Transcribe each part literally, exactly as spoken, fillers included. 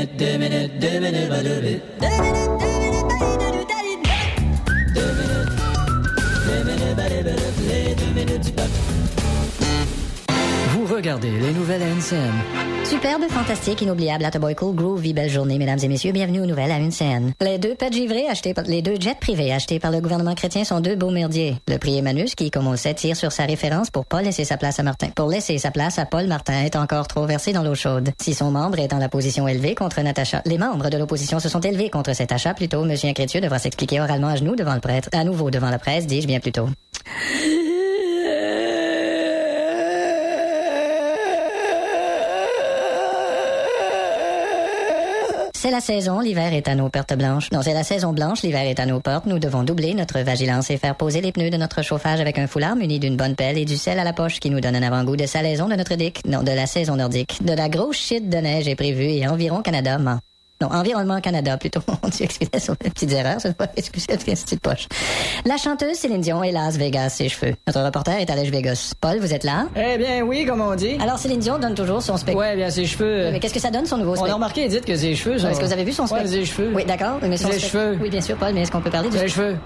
minutes, deux minutes, deux minutes, deux minutes, deux minutes, deux minutes, deux minutes, deux minutes, les deux minutes du peuple. Vous regardez les nouvelles à N C N. Superbe, fantastique, inoubliable, Attaboyco, groovy, belle journée, mesdames et messieurs, bienvenue aux nouvelles à N C N. Les deux pets givrés achetés par, les deux jets privés achetés par le gouvernement chrétien sont deux beaux merdiers. Le prix Emmanuus, qui, comme on le sait, tire sur sa référence pour pas laisser sa place à Martin. Pour laisser sa place à Paul Martin est encore trop versé dans l'eau chaude. Si son membre est dans la position élevée contre Natacha, les membres de l'opposition se sont élevés contre cet achat plutôt. Monsieur Incrétieux devra s'expliquer oralement à genoux devant le prêtre. À nouveau devant la presse, dis-je bien plus tôt. C'est la saison, l'hiver est à nos pertes blanches. Non, c'est la saison blanche, l'hiver est à nos portes. Nous devons doubler notre vigilance et faire poser les pneus de notre chauffage avec un foulard muni d'une bonne pelle et du sel à la poche qui nous donne un avant-goût de salaison de notre dick. Non, de la saison nordique. De la grosse shit de neige est prévue et Environ Canada ment. Non, Environnement Canada, plutôt. Mon Dieu, excusez sur les petites erreurs, c'est pas excusez c'est une petite poche. La chanteuse Céline Dion est Las Vegas, ses cheveux. Notre reporter est à Las Vegas. Paul, vous êtes là? Eh bien, oui, comme on dit. Alors, Céline Dion donne toujours son spectacle. Ouais, bien, ses cheveux. Oui, mais qu'est-ce que ça donne, son nouveau spectacle? On a remarqué, dites que ses cheveux sont... Est-ce que vous avez vu son spectacle? Ouais, ses cheveux. Oui, d'accord. Mais son les spect... cheveux. Oui, bien sûr, Paul, mais est-ce qu'on peut parler du... Les cheveux.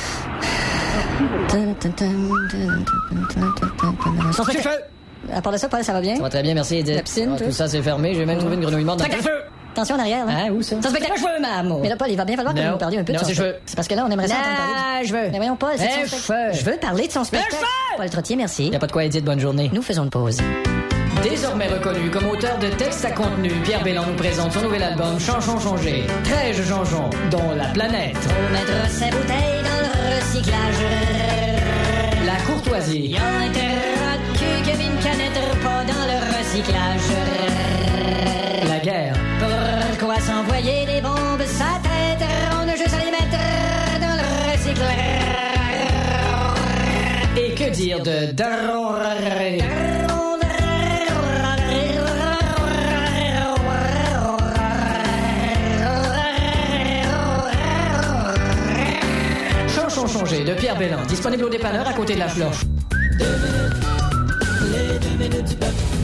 Son spectacle... cheveux. À part de ça, Paul, ça va bien? Ça va très bien, merci, Edith. La piscine, ah, tout. tout ça, c'est fermé. J'ai même trouvé une grenouille morte dans le cheveux. Attention en arrière, là. Hein, où ça? Son spectacle cheveux, maman. Mais là, Paul, il va bien falloir que Non. vous nous parliez un peu Non, de son c'est cheveux. C'est parce que là, on aimerait ça entendre parler. Ah, je veux. Mais voyons, Paul, c'est Les son spectacle. cheveux. Je veux parler de son spectacle. cheveux. Paul Trottier, merci. Y a pas de quoi, Edith, bonne journée. Nous faisons une pause. Désormais reconnu comme auteur de textes à contenu, Pierre Bélan nous présente son nouvel album Chanchon Changé. treize chansons, dont La Planète. Faut mettre ses bouteilles dans le recyclage. La Courtoisie. Y'a un terrain de cul qui une canette pas dans le recyclage. La guerre. Pourquoi s'envoyer des bombes sa tête? On a juste à les mettre dans le recyclage. Et que dire de Daron. Chanchon Changé de Pierre Bélan, disponible au dépanneur à côté de la Floche. Deux minutes, les deux minutes du peuple.